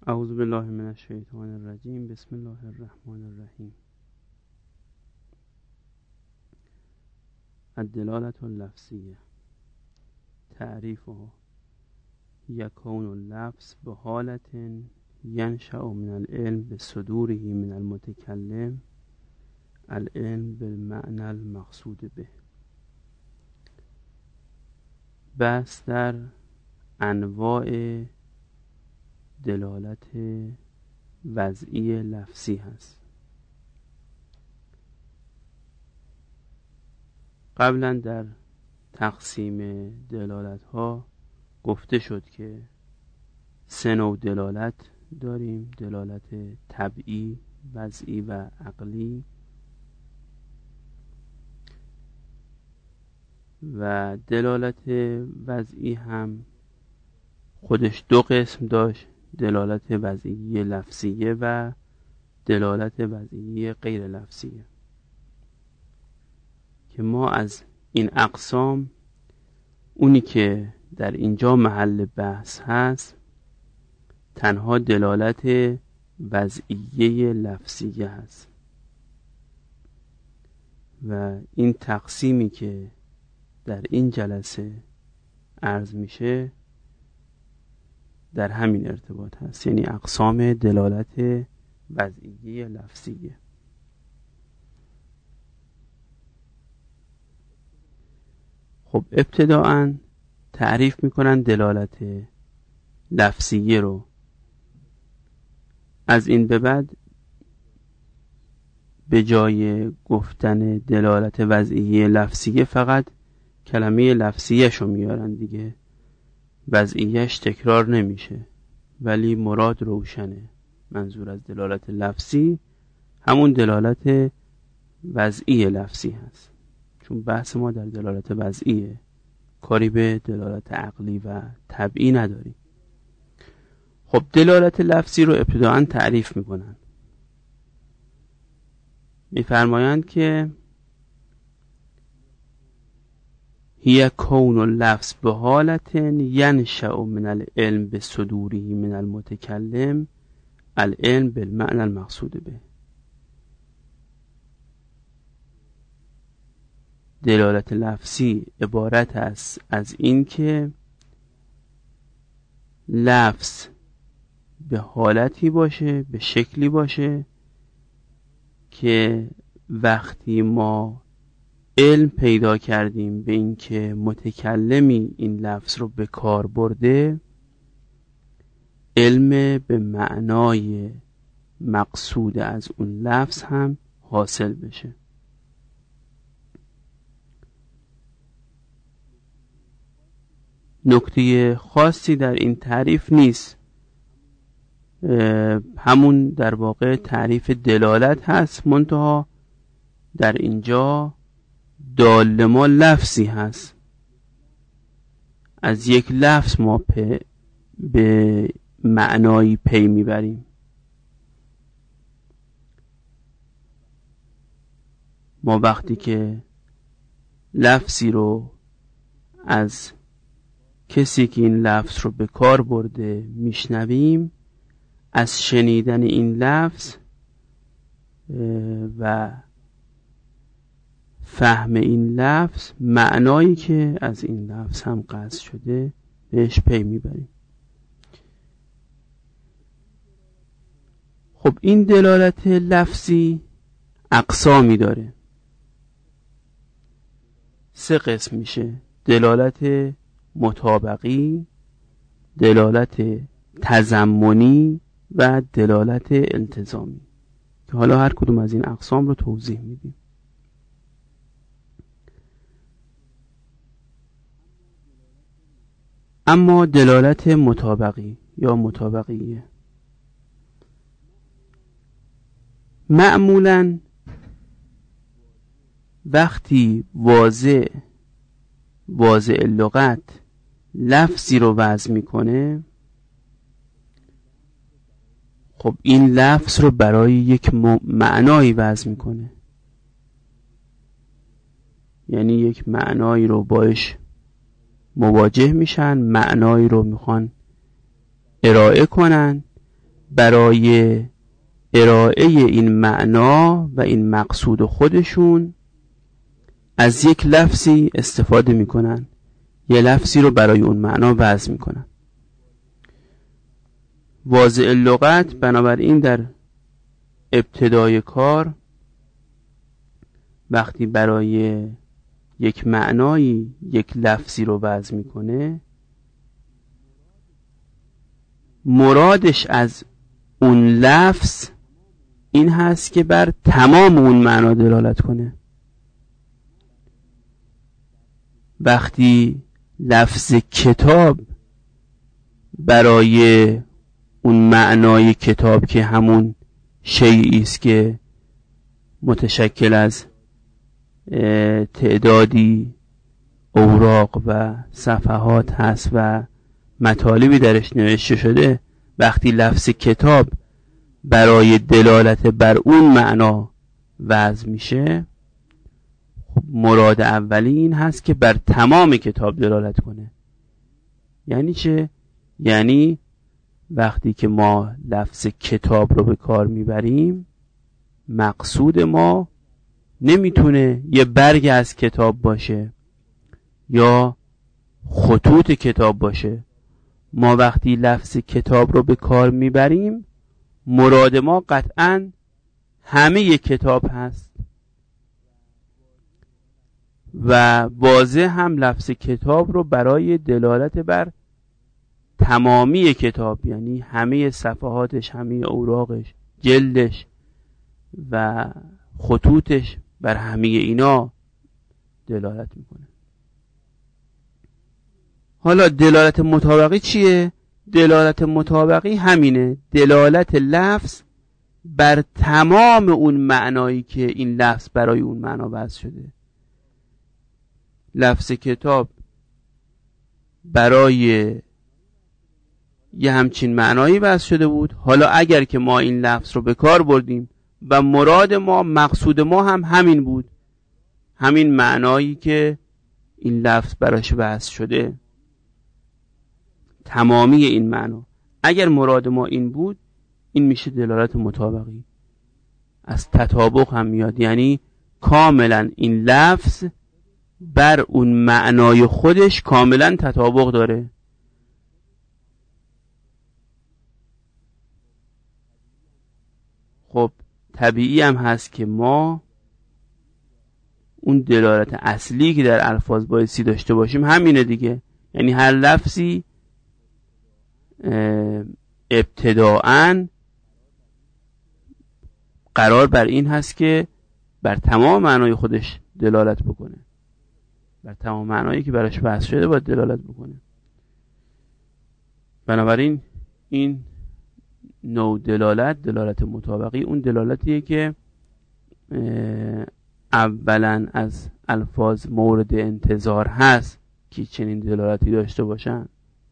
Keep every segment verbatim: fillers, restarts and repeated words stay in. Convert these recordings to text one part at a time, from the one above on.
اعوذ بالله من الشیطان الرجیم. بسم الله الرحمن الرحیم. الدلالة اللفظیه. تعریفها: یکون اللفظ به حالت ینشأ من العلم بصدوره من المتکلم العلم بالمعنى المقصود به. بحث در انواع دلالت وضعی لفظی هست. قبلا در تقسیم دلالت ها گفته شد که سه نوع دلالت داریم: دلالت طبعی، وضعی و عقلی. و دلالت وضعی هم خودش دو قسم داشت: دلالت وضعی لفظیه و دلالت وضعی غیر لفظیه، که ما از این اقسام اونی که در اینجا محل بحث هست تنها دلالت وضعیه لفظیه هست. و این تقسیمی که در این جلسه عرض میشه در همین ارتباط هست، یعنی اقسام دلالت وضعیه لفظیه. خب ابتداءً تعریف میکنن دلالت لفظیه رو. از این به بعد به جای گفتن دلالت وضعیه لفظیه فقط کلمه لفظیه شو میارن دیگه، وضعیهش تکرار نمیشه، ولی مراد روشنه. منظور از دلالت لفظی همون دلالت وضعی لفظی هست، چون بحث ما در دلالت وضعیه، کاری به دلالت عقلی و طبعی نداریم. خب دلالت لفظی رو ابتداءً تعریف میکنن. میفرمایند که هی کون اللفظ به حالت ینشأ من العلم بصدوره من المتکلم العلم بالمعنى المقصود به. دلالت لفظی عبارت است از این که لفظ به حالتی باشه، به شکلی باشه که وقتی ما علم پیدا کردیم به این که متکلمی این لفظ رو به کار برده، علم به معنای مقصود از اون لفظ هم حاصل بشه. نکته خاصی در این تعریف نیست، همون در واقع تعریف دلالت هست، منتها در اینجا دال ما لفظی هست. از یک لفظ ما به معنایی پی میبریم. ما وقتی که لفظی رو از کسی که این لفظ رو به کار برده میشنویم، از شنیدن این لفظ و فهم این لفظ معنایی که از این لفظ هم قصد شده بهش پی میبریم. خب این دلالت لفظی اقسامی داره، سه قسم میشه: دلالت مطابقی، دلالت تضمنی و دلالت التزامی، که حالا هر کدوم از این اقسام رو توضیح میدیم. اما دلالت مطابقی یا مطابقیه معمولاً وقتی واضع واضع لغت لفظی رو وضع میکنه، خب این لفظ رو برای یک معنایی وضع میکنه، یعنی یک معنایی رو باش مواجه میشن، معنایی رو میخوان ارائه کنن، برای ارائه این معنا و این مقصود خودشون از یک لفظی استفاده میکنن، یه لفظی رو برای اون معنا وضع میکنن. واضع لغت بنابراین در ابتدای کار وقتی برای یک معنایی یک لفظی رو وضع میکنه، مرادش از اون لفظ این هست که بر تمام اون معنا دلالت کنه. وقتی لفظ کتاب برای اون معنای کتاب که همون شیئی است که متشکل از تعدادی اوراق و صفحات هست و مطالبی درش نوشته شده، وقتی لفظ کتاب برای دلالت بر اون معنا وضع میشه، خب مراد اولی این هست که بر تمام کتاب دلالت کنه. یعنی چه؟ یعنی وقتی که ما لفظ کتاب رو به کار میبریم، مقصود ما نمیتونه یه برگ از کتاب باشه یا خطوط کتاب باشه. ما وقتی لفظ کتاب رو به کار میبریم، مراد ما قطعاً همه کتاب هست و واضح هم لفظ کتاب رو برای دلالت بر تمامی کتاب، یعنی همه صفحاتش، همه اوراقش، جلدش و خطوطش، بر همه اینا دلالت میکنه. حالا دلالت مطابقی چیه؟ دلالت مطابقی همینه، دلالت لفظ بر تمام اون معنایی که این لفظ برای اون معنا وضع شده. لفظ کتاب برای یه همچین معنایی وضع شده بود، حالا اگر که ما این لفظ رو به کار بردیم و مراد ما، مقصود ما هم همین بود، همین معنایی که این لفظ براش وضع شده، تمامی این معنا، اگر مراد ما این بود، این میشه دلالت مطابقی. از تطابق هم میاد، یعنی کاملا این لفظ بر اون معنای خودش کاملا تطابق داره. خب طبیعی هم هست که ما اون دلالت اصلی که در الفاظ بایستی داشته باشیم همینه دیگه، یعنی هر لفظی ابتداعاً قرار بر این هست که بر تمام معنای خودش دلالت بکنه، بر تمام معنایی که براش وضع شده باید دلالت بکنه. بنابراین این نوع دلالت، دلالت مطابقی، اون دلالتیه که اولا از الفاظ مورد انتظار هست که چنین دلالتی داشته باشن.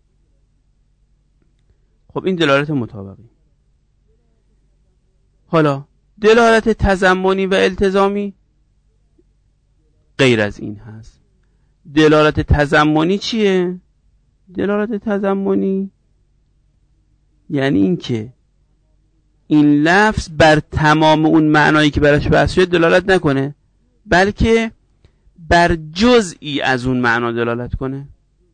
خب این دلالت مطابقی. حالا دلالت تضمنی و التزامی غیر از این هست. دلالت تضمنی چیه؟ دلالت تضمنی یعنی این که این لفظ بر تمام اون معنایی که براش بحث شده دلالت نکنه، بلکه بر جزئی از اون معنا دلالت کنه،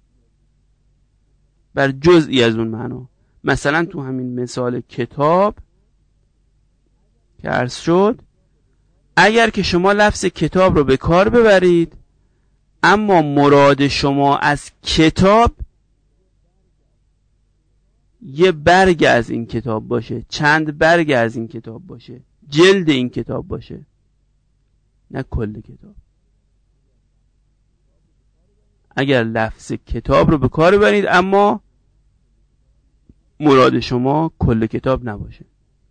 بر جزئی از اون معنا. مثلا تو همین مثال کتاب که عرض شد، اگر که شما لفظ کتاب رو به کار ببرید اما مراد شما از کتاب یه برگ از این کتاب باشه، چند برگ از این کتاب باشه، جلد این کتاب باشه، نه کل کتاب. اگر لفظ کتاب رو به کار ببرید اما مراد شما کل کتاب نباشه،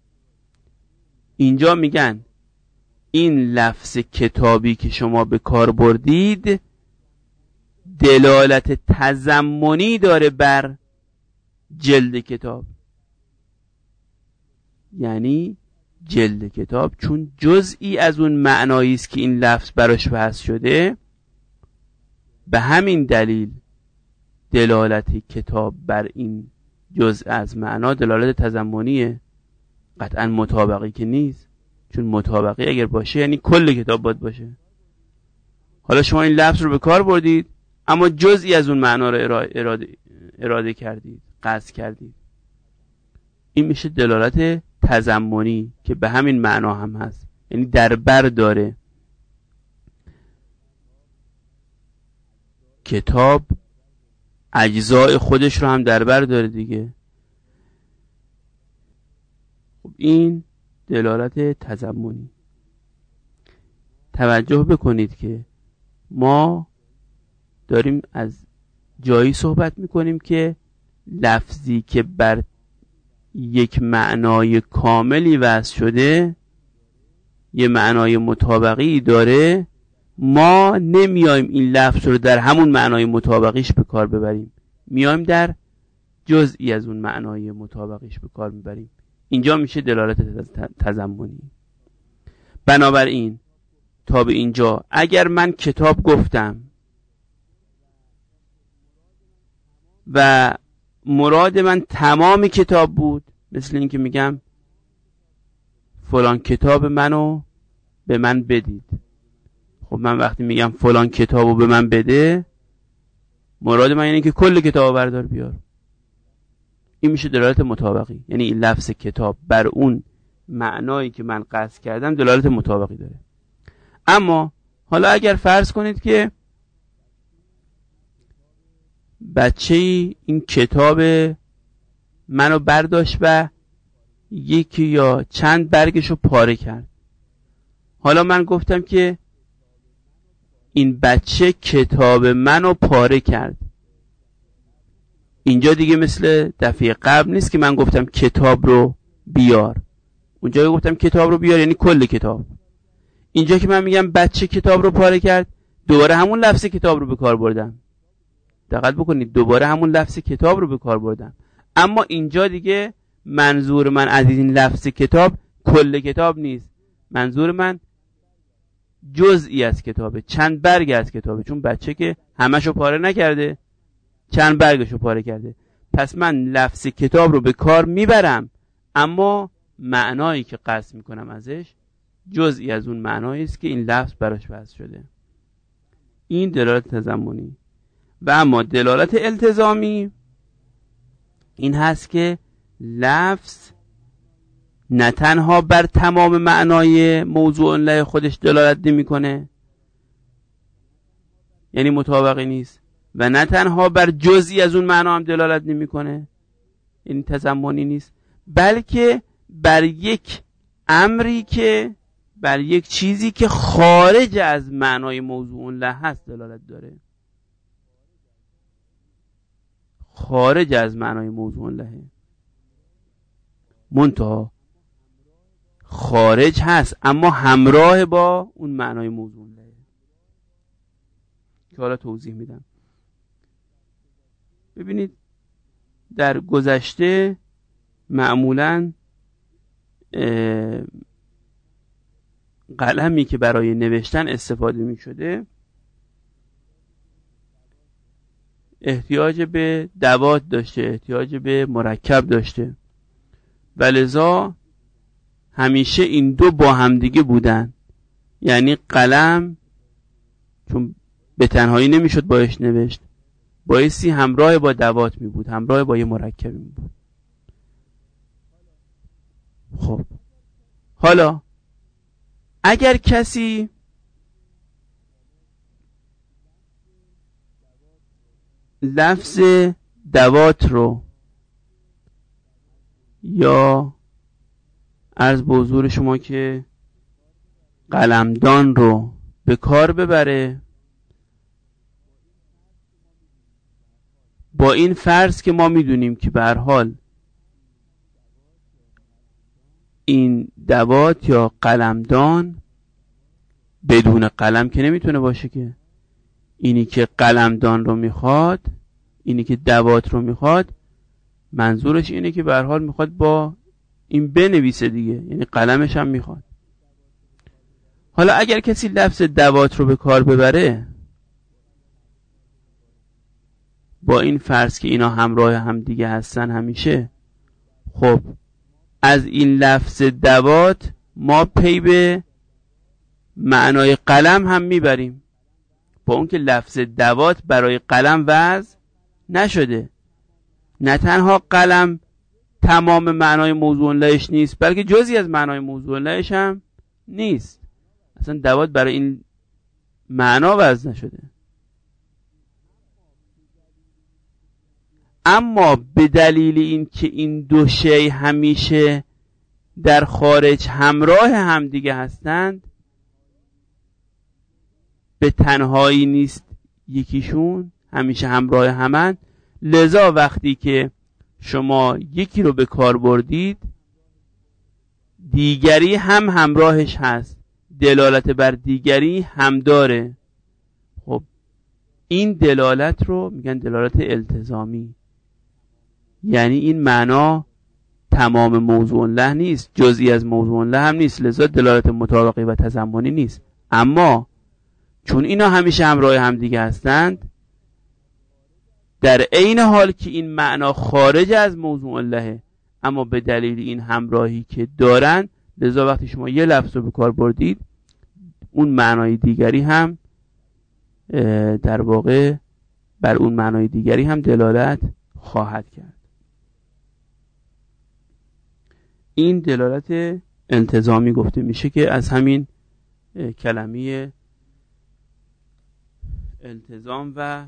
اینجا میگن این لفظ کتابی که شما به کار بردید دلالت تضمنی داره بر جلد کتاب. یعنی جلد کتاب چون جزئی از اون معنایی است که این لفظ براش بحث شده، به همین دلیل دلالت کتاب بر این جزء از معنا دلالت تضمنیه، قطعا مطابقی که نیست، چون مطابقی اگر باشه یعنی کل کتاب باید باشه. حالا شما این لفظ رو به کار بردید اما جزئی از اون معنا رو اراده, اراده کردید، قصد کردید، این میشه دلالت تضمنی که به همین معنا هم هست، یعنی در بر داره. کتاب اجزای خودش رو هم در بر داره دیگه. خب این دلالت تضمنی. توجه بکنید که ما داریم از جایی صحبت میکنیم که لفظی که بر یک معنای کاملی وضع شده، یه معنای مطابقی داره، ما نمیایم این لفظ رو در همون معنای مطابقیش به کار ببریم، میایم در جزئی از اون معنای مطابقیش به کار میبریم. اینجا میشه دلالت تضمنی. بنابراین تا به اینجا اگر من کتاب گفتم و مراد من تمام کتاب بود، مثل این که میگم فلان کتاب منو به من بدید. خب من وقتی میگم فلان کتابو به من بده، مراد من اینه که کل کتابو بردار بیار. این میشه دلالت مطابقی، یعنی این لفظ کتاب بر اون معنایی که من قصد کردم دلالت مطابقی داره. اما حالا اگر فرض کنید که بچه‌ای این کتاب منو برداشت و یکی یا چند برگشو پاره کرد، حالا من گفتم که این بچه کتاب منو پاره کرد. اینجا دیگه مثل دفعه قبل نیست که من گفتم کتاب رو بیار، اونجا گفتم کتاب رو بیار یعنی کل کتاب. اینجا که من میگم بچه کتاب رو پاره کرد، دوباره همون لفظ کتاب رو به کار بردم. دقت بکنید، دوباره همون لفظ کتاب رو به کار بردم، اما اینجا دیگه منظور من از این لفظ کتاب کل کتاب نیست، منظور من جزئی از کتابه، چند برگ از کتابه، چون بچه که همشو پاره نکرده، چند برگشو پاره کرده. پس من لفظ کتاب رو به کار میبرم، اما معنایی که قصد میکنم ازش جزئی از اون معنایی است که این لفظ براش وضع شده. این دلالت تضمنی. و اما دلالت التزامی این هست که لفظ نه تنها بر تمام معنای موضوع له خودش دلالت نمیکنه، یعنی مطابقی نیست، و نه تنها بر جزئی از اون معنا هم دلالت نمیکنه، یعنی تضمنی نیست، بلکه بر یک امری که بر یک چیزی که خارج از معنای موضوع له هست دلالت داره. خارج از معنای موضوع له، منتها خارج هست اما همراه با اون معنای موضوع له که حالا توضیح میدم. ببینید در گذشته معمولاً قلمی که برای نوشتن استفاده می شده احتیاج به دوات داشته، احتیاج به مرکب داشته، ولذا همیشه این دو با همدیگه بودن. یعنی قلم چون به تنهایی نمیشد باش نوشت، بایستی همراه با دوات می بود، همراه با یه مرکبی می بود. خب حالا اگر کسی لفظ دوات رو یا عرض به حضور شما که قلمدان رو به کار ببره، با این فرض که ما میدونیم که به هر حال این دوات یا قلمدان بدون قلم که نمیتونه باشه، که اینی که قلمدان رو میخواد، اینی که دوات رو میخواد، منظورش اینه که به هر حال میخواد با این بنویسه دیگه، یعنی قلمش هم میخواد. حالا اگر کسی لفظ دوات رو به کار ببره، با این فرض که اینا همراه هم دیگه هستن همیشه، خب از این لفظ دوات ما پی به معنای قلم هم میبریم، با اون که لفظ دوات برای قلم وضع نشده. نه تنها قلم تمام معنای موضوع لهش نیست، بلکه جزئی از معنای موضوع لهش هم نیست. اصلا دوات برای این معنا وضع نشده. اما به دلیل این که این دو شی همیشه در خارج همراه هم دیگه هستند، به تنهایی نیست یکیشون، همیشه همراه همند. لذا وقتی که شما یکی رو به کار بردید، دیگری هم همراهش هست، دلالت بر دیگری هم داره. خب این دلالت رو میگن دلالت التزامی، یعنی این معنا تمام موضوع له نیست، جزئی از موضوع له هم نیست، لذا دلالت مطابقی و تضمنی نیست. اما چون اینا همیشه همراه هم دیگه هستند، در عین حال که این معنا خارج از موضوع لهه، اما به دلیل این همراهی که دارن، لذا وقتی شما یه لفظ رو به کار بردید، اون معنای دیگری هم در واقع بر اون معنای دیگری هم دلالت خواهد کرد. این دلالت التزامی گفته میشه که از همین کلمه التزام و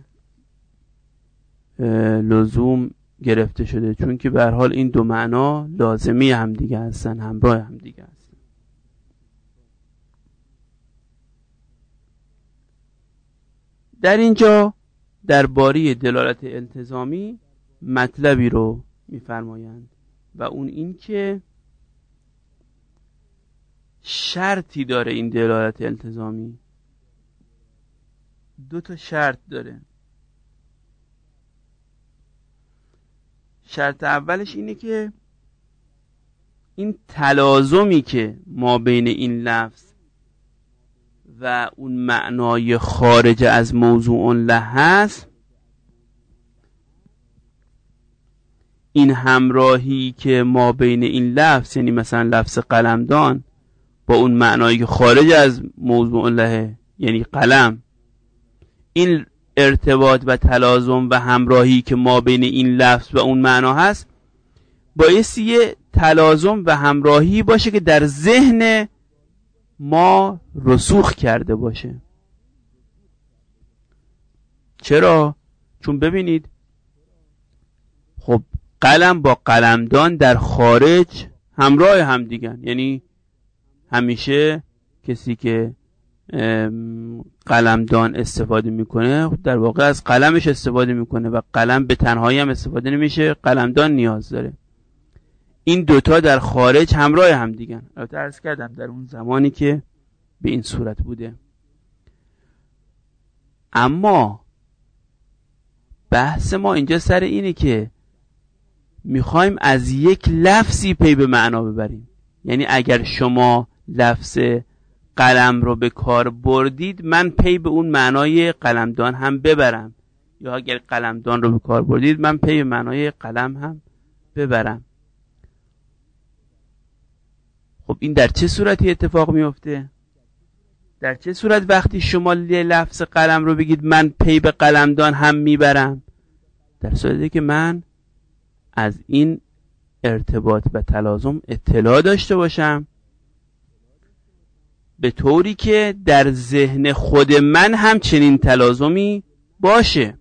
لزوم گرفته شده، چون که به هر حال این دو معنا لازمی هم دیگه هستن، همراه هم دیگه هستن. در اینجا درباره دلالت التزامی مطلبی رو میفرمایند و اون این که شرطی داره. این دلالت التزامی دو تا شرط داره. شرط اولش اینه که این تلازمی که ما بین این لفظ و اون معنای خارج از موضوع له هست، این همراهی که ما بین این لفظ، یعنی مثلا لفظ قلمدان با اون معنایی که خارج از موضوع له یعنی قلم، این ارتباط و تلازم و همراهی که ما بین این لفظ و اون معنا هست، بایستی یه تلازم و همراهی باشه که در ذهن ما رسوخ کرده باشه. چرا؟ چون ببینید، خب قلم با قلمدان در خارج همراه هم دیگن، یعنی همیشه کسی که قلمدان استفاده میکنه در واقع از قلمش استفاده میکنه و قلم به تنهایی هم استفاده نمیشه، قلمدان نیاز داره. این دوتا در خارج همراه هم دیگن. البته عرض کردم در اون زمانی که به این صورت بوده. اما بحث ما اینجا سر اینه که میخوایم از یک لفظی پی به معنا ببریم. یعنی اگر شما لفظ قلم رو به کار بردید، من پی به اون معنای قلمدان هم ببرم، یا اگر قلمدان رو به کار بردید، من پی به معنای قلم هم ببرم. خب این در چه صورتی اتفاق میفته؟ در چه صورت وقتی شما لفظ قلم رو بگید من پی به قلمدان هم میبرم؟ در صورتی که من از این ارتباط و تلازم اطلاع داشته باشم، به طوری که در ذهن خود من هم چنین تلازمی باشه.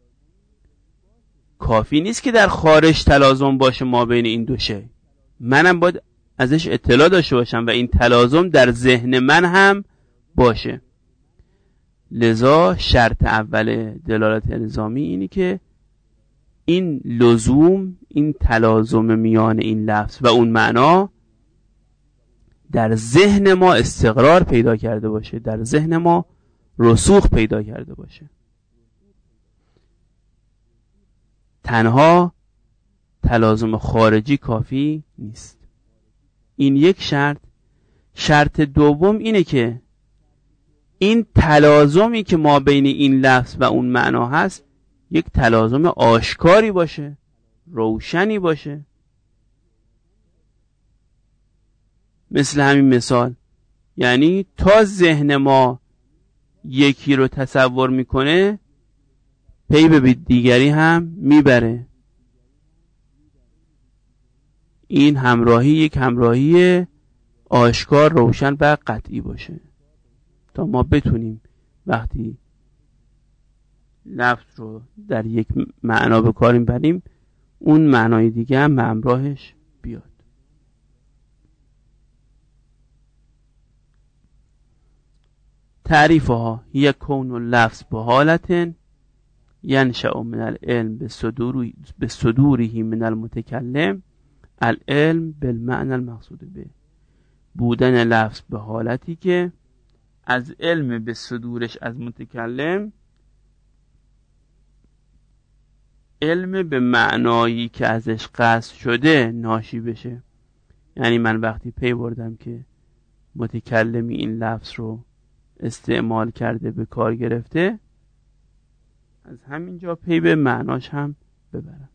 کافی نیست که در خارج تلازم باشه ما بین این دو شی، منم باید ازش اطلاع داشته باشم و این تلازم در ذهن من هم باشه. لذا شرط اول دلالت الزامی اینی که این لزوم، این تلازم میان این لفظ و اون معنا در ذهن ما استقرار پیدا کرده باشه، در ذهن ما رسوخ پیدا کرده باشه. تنها تلازم خارجی کافی نیست. این یک شرط. شرط دوم اینه که این تلازمی که ما بین این لفظ و اون معنا هست یک تلازم آشکاری باشه، روشنی باشه. مثل همین مثال، یعنی تا ذهن ما یکی رو تصور میکنه پی به دیگری هم میبره. این همراهی یک همراهی آشکار، روشن و قطعی باشه تا ما بتونیم وقتی لفظ رو در یک معنا به کار میبریم اون معنای دیگه هم همراهش بیاد. تعریفها: هی کون اللفظ به حالت ینشأ من العلم به صدوره من المتکلم العلم بالمعنى المقصود به. بودن لفظ به حالتی که از علم به صدورش از متکلم علم به معنایی که ازش قصد شده ناشی بشه. یعنی من وقتی پی بردم که متکلمی این لفظ رو استعمال کرده، به کار گرفته، از همینجا پی به معناش هم ببرم.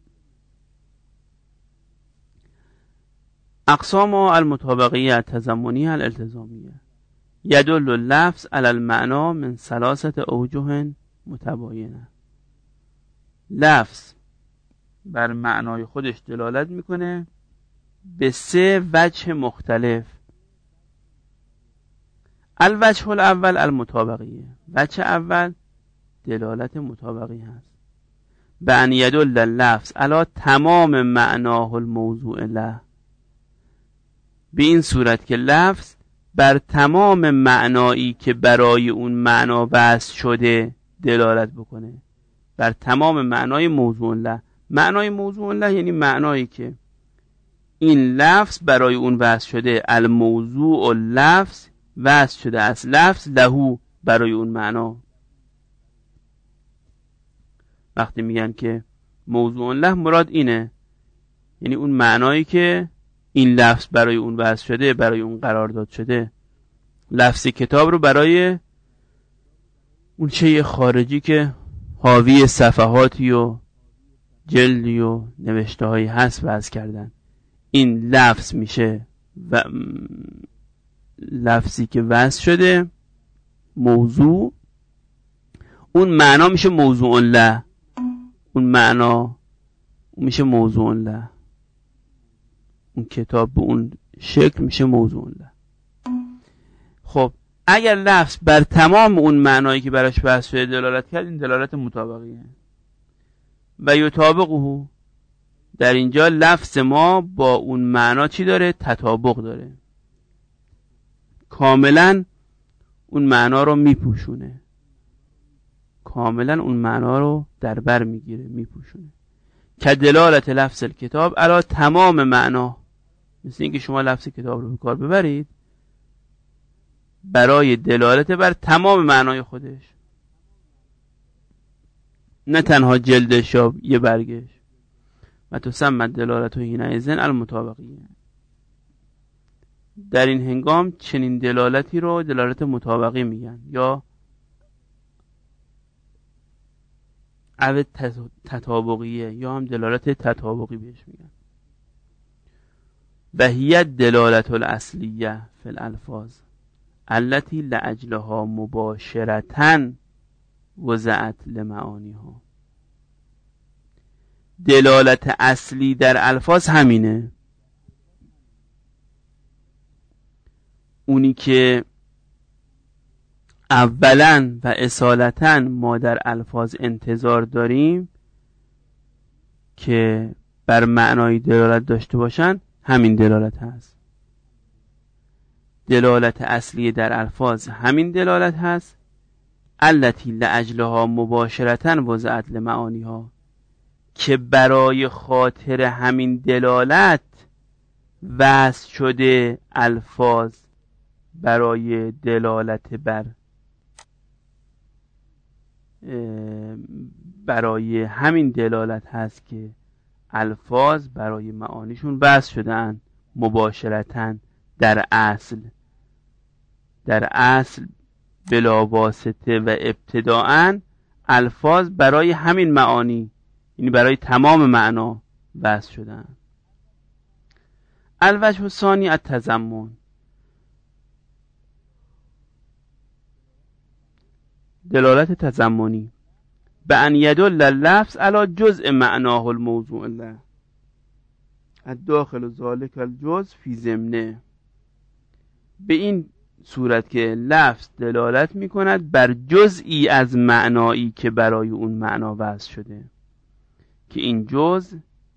اقسام المطابقیه التضمنیه الالتزامیه: یدل اللفظ علی المعنا من ثلاثه اوجه متباینه. لفظ بر معنای خودش دلالت میکنه به سه وجه مختلف. الوجه الاول المطابقیه، وجه اول دلالت مطابقی هست. به ان یدل اللفظ علی تمام معناه الموضوع له، به این صورت که لفظ بر تمام معنایی که برای اون معنا وضع شده دلالت بکنه، بر تمام معنای موضوع له. معنای موضوع له یعنی معنایی که این لفظ برای اون وضع شده. الموضوع لفظ وضع شده از لفظ لهو، برای اون معنا. وقتی میگن که موضوع له مراد اینه، یعنی اون معنایی که این لفظ برای اون وضع شده، برای اون قرار داد شده. لفظ کتاب رو برای اون شیء خارجی که حاوی صفحاتی و جلدی و نوشته هایی هست وضع کردن. این لفظ میشه و لفظی که وضع شده موضوع، اون معنا میشه موضوع له. اون معنا میشه موضوع له، اون کتاب به اون شکل میشه موضوع له. خب اگر لفظ بر تمام اون معنایی که براش بحث شده دلالت کرد، این دلالت مطابقیه. و یطابقه، در اینجا لفظ ما با اون معنا چی داره؟ تطابق داره، کاملا اون معنا رو میپوشونه، کاملا اون معنا رو در بر میگیره، میپوشونه. که دلالت لفظ الکتاب علی تمام معنا، مثل اینکه شما لفظ کتاب رو به کار ببرید برای دلالت بر تمام معنای خودش، نه تنها جلدش یا یه برگش. و تسمى دلالت و حینئذ المطابقیه. در این هنگام چنین دلالتی رو دلالت مطابقی میگن، یا او تطابقیه، یا هم دلالت تطابقی بهش میگن. و هی دلالت الاصلیه فی الالفاظ التي لاجلها مباشرة وضعت لمعانیها. دلالت اصلی در الفاظ همینه، اونی که اولا و اصالتا ما در الفاظ انتظار داریم که بر معنای دلالت داشته باشن، همین دلالت هست. دلالت اصلی در الفاظ همین دلالت هست. التی لاجلها مباشرة وضعت لمعانیها، که برای خاطر همین دلالت وضع شده الفاظ برای دلالت بر برای همین دلالت هست که الفاظ برای معانیشون وضع شدن مباشرتاً، در اصل در اصل بلا واسطه و ابتداءً الفاظ برای همین معانی، یعنی برای تمام معنا وضع شدن. الوجه الثانی التضمن، دلالت تضمنی، به ان یدل اللفظ علی جزء معناه الموضوع له الداخل ذلك الجزء فی ضمنه، به این صورت که لفظ دلالت می کند بر جزئی از معنایی که برای اون معنا وضع شده، که این جزء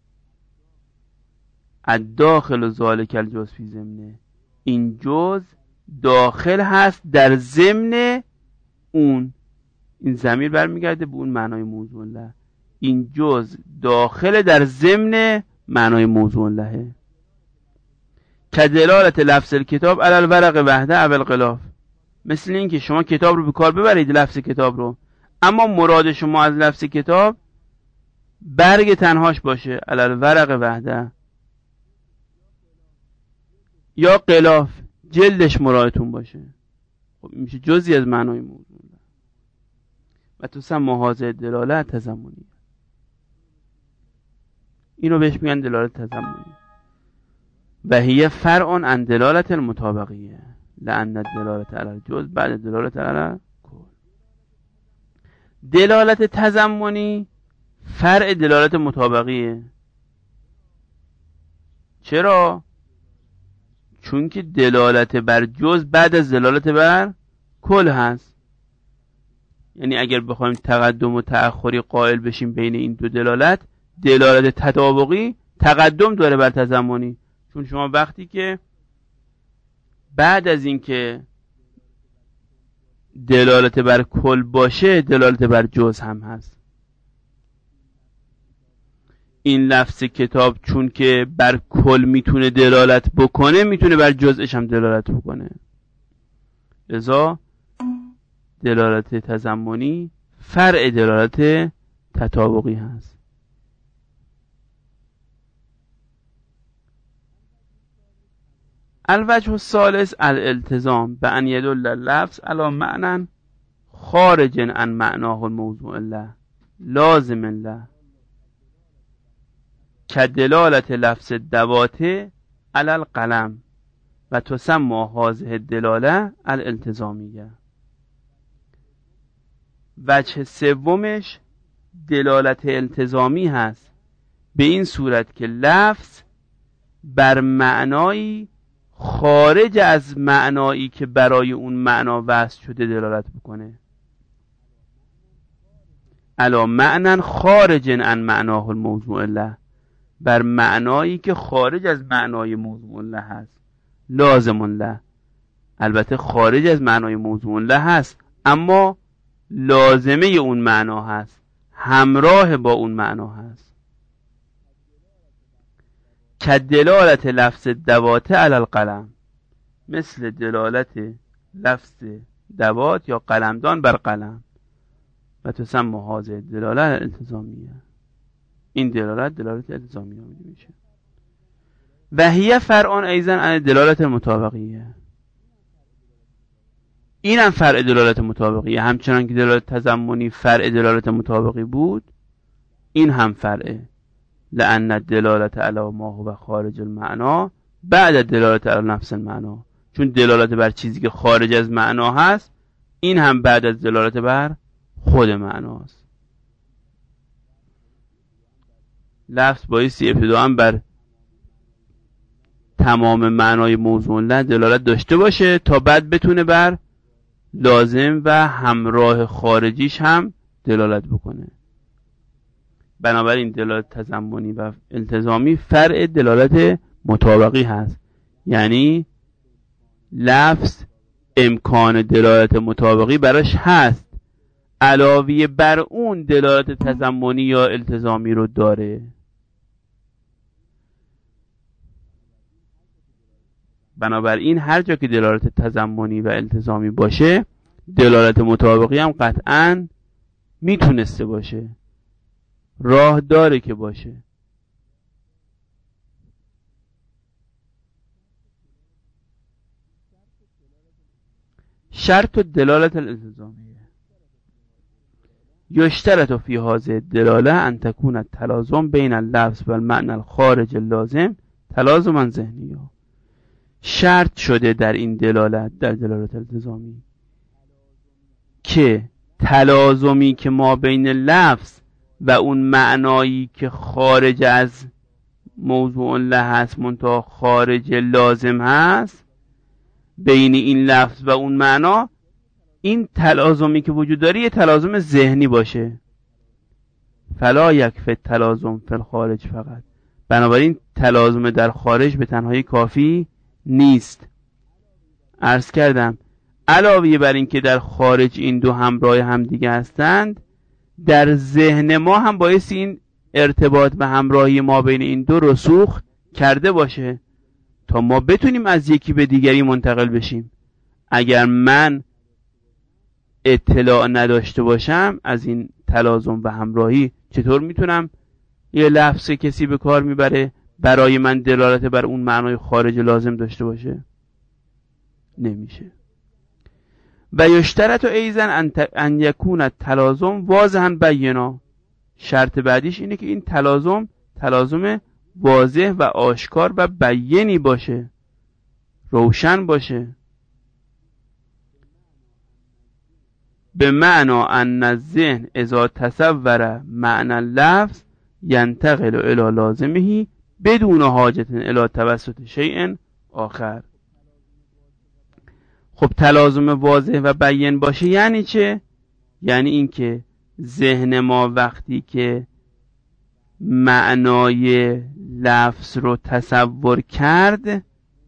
الداخل ذلک الجزء فی ضمنه، این جزء داخل هست در ضمن اون، این ضمیر برمیگرده به اون معنای موضوع له، این جزء داخل در ضمن معنای موضوع له. که دلالت لفظ الکتاب علی الورق وحده او الغلاف، مثل این که شما کتاب رو به کار ببرید، لفظ کتاب رو، اما مراد شما از لفظ کتاب برگ تنهاش باشه، علی الورق وحده، یا غلاف جلدش مرادتون باشه، خب این میشه جزئی از معنای موضوع و تسمى هذه دلالت تضمنی. اینو بهش میگن دلالت تضمنی. و هی فرع عن دلالت المطابقیه لأن الدلالت علی الجزء بعد دلالت علی الکل. دلالت تضمنی فرع دلالت مطابقیه. چرا؟ چون که دلالت بر جزء بعد از دلالت بر کل هست. یعنی اگر بخوایم تقدم و تأخری قائل بشیم بین این دو دلالت، دلالت تطابقی تقدم داره بر تضمنی، چون شما وقتی که بعد از این که دلالت بر کل باشه دلالت بر جزء هم هست. این لفظ کتاب چون که بر کل میتونه دلالت بکنه میتونه بر جزءش هم دلالت بکنه، لذا دلالت تضمنی فرع دلالت تطابقی هست. الوجه الثالث الالتزام به ان یدل اللفظ علی معنی خارج عن معناه الموضوع له لازم له که دلالت لفظ الدواته علی القلم و تسمى هذه الدلاله الالتزامیه. وجه سومش دلالت التزامی هست، به این صورت که لفظ بر معنایی خارج از معنایی که برای اون معنا وضع شده دلالت بکنه، علی معنی خارج عن معناه الموضوع له، بر معنایی که خارج از معنای موضوع له هست، لازم له، البته خارج از معنای موضوع له هست اما لازمه اون معنا هست، همراه با اون معنا هست. که دلالت لفظ دواته علی القلم، مثل دلالت لفظ دوات یا قلمدان بر قلم. و تسمى هذه دلالت التزامیه، این دلالت دلالت التزامیه میشه. و هی فرع ایضا عن دلالت المطابقیه، این هم فرع دلالت مطابقیه، همچنان که دلالت تضمنی فرع دلالت مطابقی بود این هم فرعه. لأن الدلالت علی ما هو خارج المعنا بعد دلالت علی نفس المعنا، چون دلالت بر چیزی که خارج از معنا هست این هم بعد از دلالت بر خود معناست. لفظ بایستی ابتداء بر تمام معنای موضوع له دلالت داشته باشه تا بعد بتونه بر لازم و همراه خارجیش هم دلالت بکنه. بنابراین دلالت تضمنی و التزامی فرع دلالت مطابقی هست، یعنی لفظ امکان دلالت مطابقی براش هست، علاوه بر اون دلالت تضمنی یا التزامی رو داره. بنابراین هر جا که دلالت تضمنی و التزامی باشه دلالت مطابقی هم قطعاً میتونسته باشه، راه داره که باشه. شرط دلالت الالتزامیه، یشترط فی هذه الدلاله ان تکون التلازم بین اللفظ و المعنى الخارج اللازم تلازما ذهنی. شرط شده در این دلالت، در دلالت التزامی، که تلازمی که ما بین لفظ و اون معنایی که خارج از موضوع له هست منتها خارج لازم هست، بین این لفظ و اون معنا این تلازمی که وجود داره یه تلازم ذهنی باشه. فلا یکفی تلازم فی الخارج فقط، بنابراین تلازم در خارج به تنهایی کافی نیست. عرض کردم علاوه بر این که در خارج این دو همراه هم دیگه هستند، در ذهن ما هم باعث این ارتباط و همراهی ما بین این دو رسوخ کرده باشه تا ما بتونیم از یکی به دیگری منتقل بشیم. اگر من اطلاع نداشته باشم از این تلازم و همراهی، چطور میتونم یه لفظ کسی به کار میبره برای من دلالت بر اون معنای خارج لازم داشته باشه؟ نمیشه. و یشترط ایضا ان یکون التلازم واضحا بینا. شرط بعدیش اینه که این تلازم تلازم واضح و آشکار و بیانی باشه، روشن باشه. به معنا ان الذهن اذا تصور معنى اللفظ ینتقل الى لازمه بدون حاجت الى توسط شیء آخر. خب تلازم واضح و بیان باشه یعنی چه؟ یعنی این که ذهن ما وقتی که معنای لفظ رو تصور کرد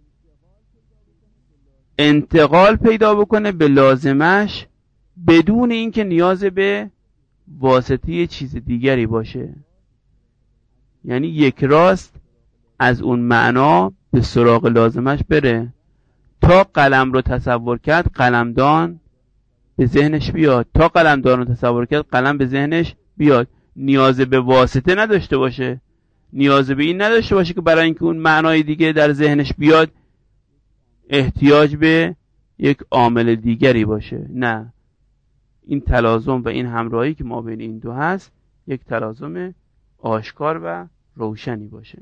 انتقال پیدا بکنه به لازمش بدون اینکه نیاز به واسطه چیز دیگری باشه. یعنی یک راست از اون معنا به سراغ لازمش بره. تا قلم رو تصور کرد قلمدان به ذهنش بیاد، تا قلمدان رو تصور کرد قلم به ذهنش بیاد. نیاز به واسطه نداشته باشه، نیاز به این نداشته باشه که برای اینکه اون معنای دیگه در ذهنش بیاد احتیاج به یک عامل دیگری باشه. نه، این تلازم و این همراهی که ما بین این دو هست یک تلازم آشکار و روشنی باشه.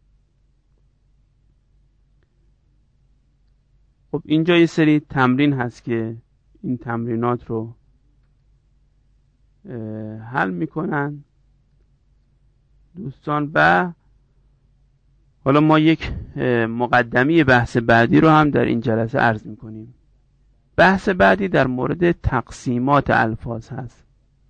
خب اینجا یه سری تمرین هست که این تمرینات رو حل میکنن دوستان. و حالا ما یک مقدمه بحث بعدی رو هم در این جلسه عرض میکنیم. بحث بعدی در مورد تقسیمات الفاظ هست.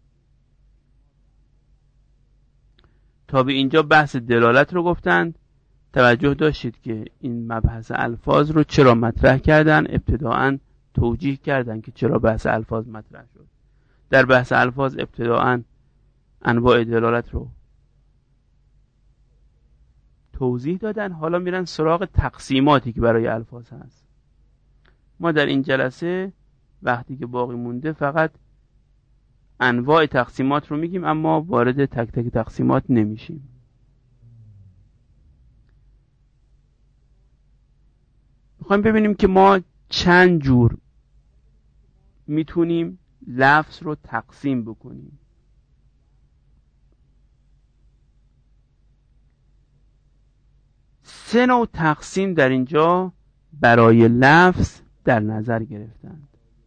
تا به اینجا بحث دلالت رو گفتند. توجه داشتید که این مبحث الفاظ رو چرا مطرح کردن؟ ابتداعاً توجیه کردن که چرا بحث الفاظ مطرح شد. در بحث الفاظ ابتداعاً انواع دلالت رو توضیح دادن. حالا میرن سراغ تقسیماتی که برای الفاظ هست. ما در این جلسه وقتی که باقی مونده فقط انواع تقسیمات رو میگیم، اما وارد تک تک تقسیمات نمیشیم. میخوایم ببینیم که ما چند جور میتونیم لفظ رو تقسیم بکنیم. سه نوع تقسیم در اینجا برای لفظ در نظر گرفتند.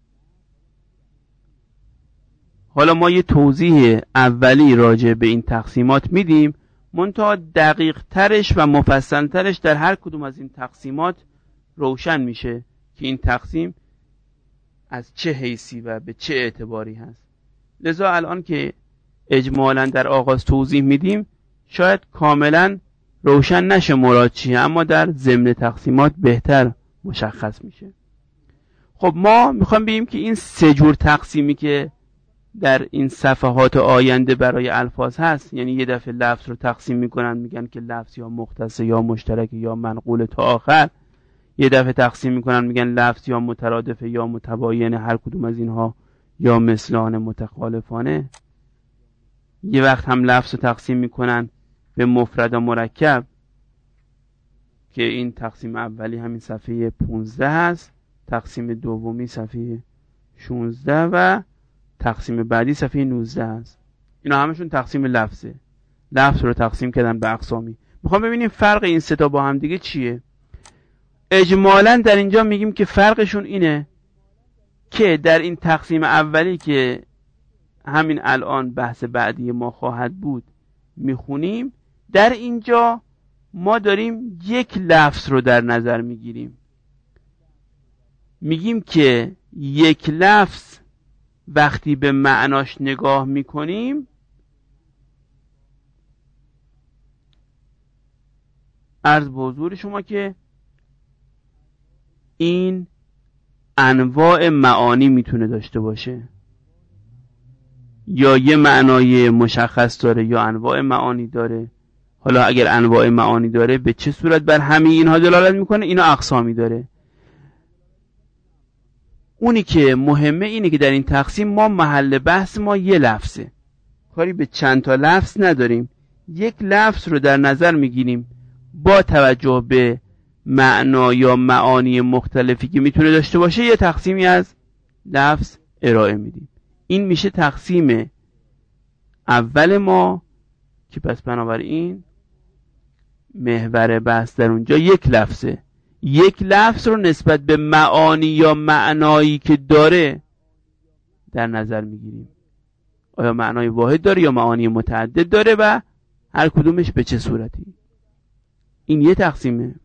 حالا ما یه توضیح اولی راجع به این تقسیمات میدیم، منتها دقیق ترش و مفصل ترش در هر کدوم از این تقسیمات روشن میشه که این تقسیم از چه حیثی و به چه اعتباری هست. لذا الان که اجمالاً در آغاز توضیح میدیم شاید کاملاً روشن نشه مراد چیه، اما در ضمن تقسیمات بهتر مشخص میشه. خب ما میخوام بگیم که این سه جور تقسیمی که در این صفحات آینده برای الفاظ هست، یعنی یه دفعه لفظ رو تقسیم میکنن میگن که لفظ یا مختص یا مشترک یا منقول تا آخر، یه دفعه تقسیم میکنن میگن لفظ یا مترادف یا متباین، هر کدوم از اینها یا مثلان متخالفانه. یه وقت هم لفظ رو تقسیم میکنن به مفرد و مرکب که این تقسیم اولی همین صفحه پونزده هست، تقسیم دومی صفحه شونزده و تقسیم بعدی صفحه نوزده است. اینا همشون تقسیم لفظه. لفظ رو تقسیم کردن به اقسامی. میخوام ببینیم فرق این سه تا با هم دیگه چیه. اجمالاً در اینجا میگیم که فرقشون اینه که در این تقسیم اولی که همین الان بحث بعدی ما خواهد بود میخونیم، در اینجا ما داریم یک لفظ رو در نظر میگیریم. میگیم که یک لفظ وقتی به معناش نگاه میکنیم، عرض به حضور شما که این انواع معانی میتونه داشته باشه، یا یه معنای مشخص داره یا انواع معانی داره. حالا اگر انواع معانی داره به چه صورت بر همه اینها دلالت میکنه؟ اینا اقسامی داره. اونی که مهمه اینه که در این تقسیم ما محل بحث ما یه لفظه، کاری به چند تا لفظ نداریم. یک لفظ رو در نظر میگیریم با توجه به معنا یا معانی مختلفی که میتونه داشته باشه، یه تقسیمی از لفظ ارائه میدیم. این میشه تقسیم اول ما که پس بنابراین محور بحث در اونجا یک لفظه. یک لفظ رو نسبت به معانی یا معنایی که داره در نظر میگیریم. آیا معنای واحد داره یا معانی متعدد داره و هر کدومش به چه صورتی. این یه تقسیمه.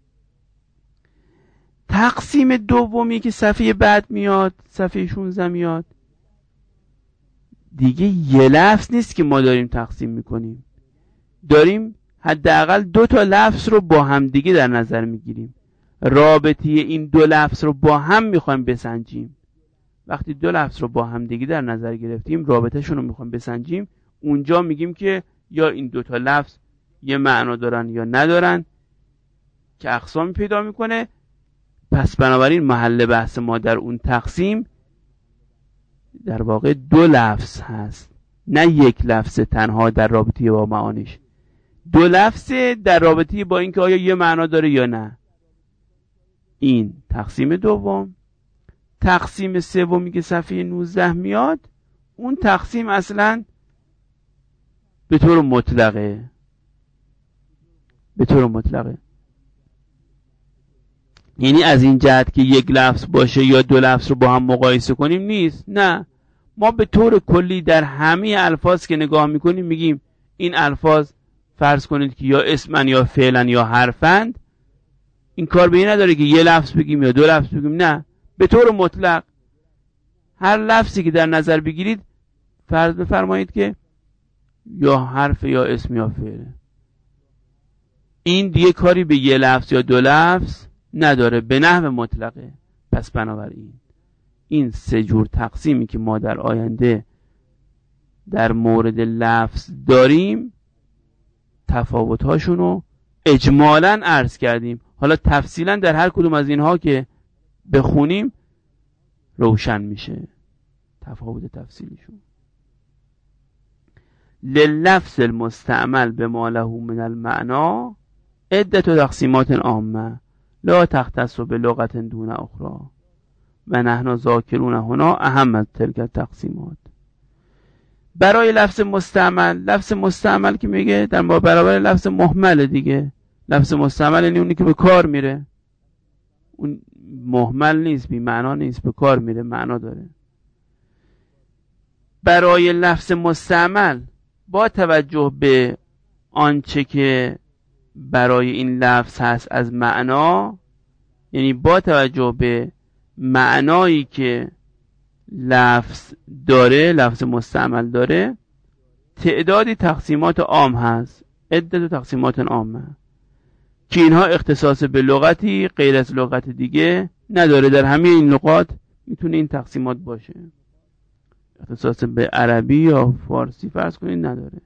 تقسیم دومی که صفحه بعد میاد، صفحه شانزده میاد، دیگه یه لفظ نیست که ما داریم تقسیم میکنیم، داریم حداقل دو تا لفظ رو با هم دیگه در نظر میگیریم. رابطه این دو لفظ رو با هم میخوایم بسنجیم. وقتی دو لفظ رو با هم دیگه در نظر گرفتیم، رابطهشون رو میخوایم بسنجیم، اونجا میگیم که یا این دو تا لفظ یه معنا دارن یا ندارن که اقسامی پیدا میکنه. پس بنابراین محل بحث ما در اون تقسیم در واقع دو لفظ هست، نه یک لفظ تنها در رابطه با معانیش. دو لفظ در رابطه با اینکه آیا یه معنا داره یا نه. این تقسیم دوم. تقسیم سومی که صفحه نوزده میاد، اون تقسیم اصلا به طور مطلقه. به طور مطلقه یعنی از این جهت که یک لفظ باشه یا دو لفظ رو با هم مقایسه کنیم نیست. نه، ما به طور کلی در همه الفاظ که نگاه میکنیم میگیم این الفاظ فرض کنید که یا اسمن یا فعلن یا حرفند. این کار به این نداره که یه لفظ بگیم یا دو لفظ بگیم، نه، به طور مطلق هر لفظی که در نظر بگیرید فرض بفرمایید که یا حرف یا اسم یا فعل. این دیگه کاری به یه لفظ یا دو لفظ نداره، به نحو مطلقه. پس بنابراین این سه جور تقسیمی که ما در آینده در مورد لفظ داریم، تفاوت‌هاشون رو اجمالاً عرض کردیم. حالا تفصیلاً در هر کدوم از اینها که بخونیم روشن میشه تفاوت تفصیلیشون. لللفظ المستعمل بما له من المعنا عدة تقسیمات عامه لا تختص بلغة دون اخرى و نحن ذاکرون هنا اهم از تلک التقسیمات. برای لفظ مستعمل، لفظ مستعمل که میگه در برابر لفظ مهمل دیگه. لفظ مستعمل یعنی اونی که به کار میره، اون مهمل نیست، بی معنا نیست، به کار میره، معنا داره. برای لفظ مستعمل با توجه به آنچه که برای این لفظ هست از معنا، یعنی با توجه به معنایی که لفظ داره، لفظ مستعمل داره، تعدادی تقسیمات عام هست، عدت تقسیمات عامه که اینها اختصاص به لغتی غیر از لغت دیگه نداره. در همه این لغات میتونه این تقسیمات باشه، اختصاص به عربی یا فارسی فرض کنید نداره.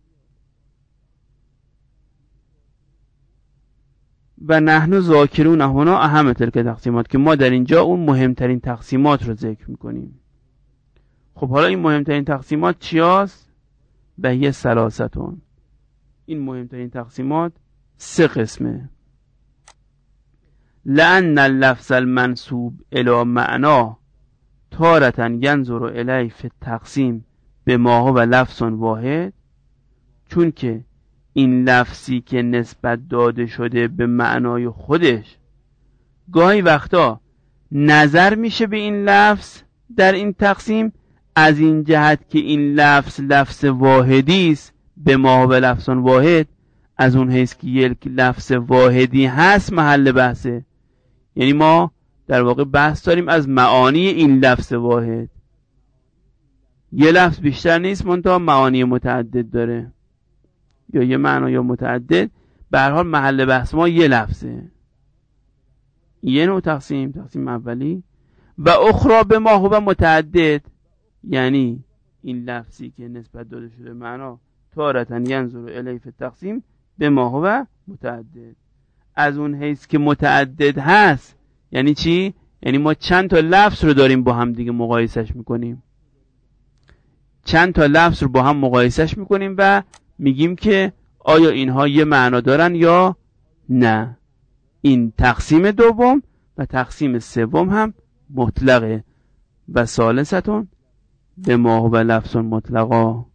و نحن ذاکرون هنا اهم تلک تقسیمات، که ما در اینجا اون مهمترین تقسیمات رو ذکر میکنیم. خب حالا این مهمترین تقسیمات چی هست؟ و هی ثلاثتون. این مهمترین تقسیمات سه قسمه. لأن اللفظ المنسوب الی معنا تارةً ینظر الیه فی التقسیم بما هو لفظ واحد، چون که این لفظی که نسبت داده شده به معنای خودش گاهی وقتا نظر میشه به این لفظ در این تقسیم، از این جهت که این لفظ لفظ واحدی است، به ما هو لفظ واحد، از اون حیث که یک لفظ واحدی هست محل بحثه. یعنی ما در واقع بحث داریم از معانی این لفظ واحد. یه لفظ بیشتر نیست، منتها معانی متعدد داره، یا یه معنا یا متعدد. به هر حال محل بحث ما یه لفظه. یه نوع تقسیم، تقسیم اولی. و اخرى به ما هو متعدد، یعنی این لفظی که نسبت داده شده معنا تارةً ینظر الیه فی التقسیم به ما هو متعدد، از اون حیث که متعدد هست. یعنی چی؟ یعنی ما چند تا لفظ رو داریم با هم دیگه مقایسش میکنیم، چند تا لفظ رو با هم مقایسش میکنیم و میگیم که آیا اینها یه معنا دارن یا نه. این تقسیم دوم. و تقسیم سوم هم مطلقه. و ثالثتون به ما هو لفظ مطلقا.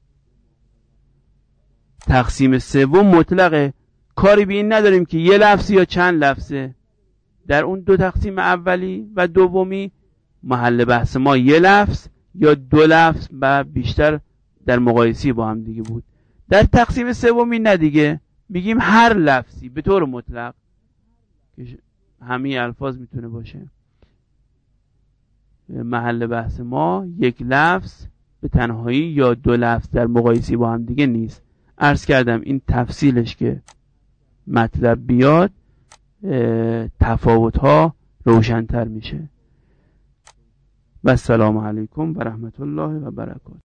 تقسیم سوم مطلقه، کاری به این نداریم که یه لفظ یا چند لفظه. در اون دو تقسیم اولی و دومی محل بحث ما یه لفظ یا دو لفظ و بیشتر در مقایسی با هم دیگه بود. در تقسیم سومی نه دیگه، میگیم هر لفظی به طور مطلق که همه الفاظ میتونه باشه. محل بحث ما یک لفظ به تنهایی یا دو لفظ در مقایسی با هم دیگه نیست. عرض کردم این تفصیلش که مطلب بیاد تفاوت ها روشن‌تر میشه. و السلام علیکم و رحمت الله و برکاته.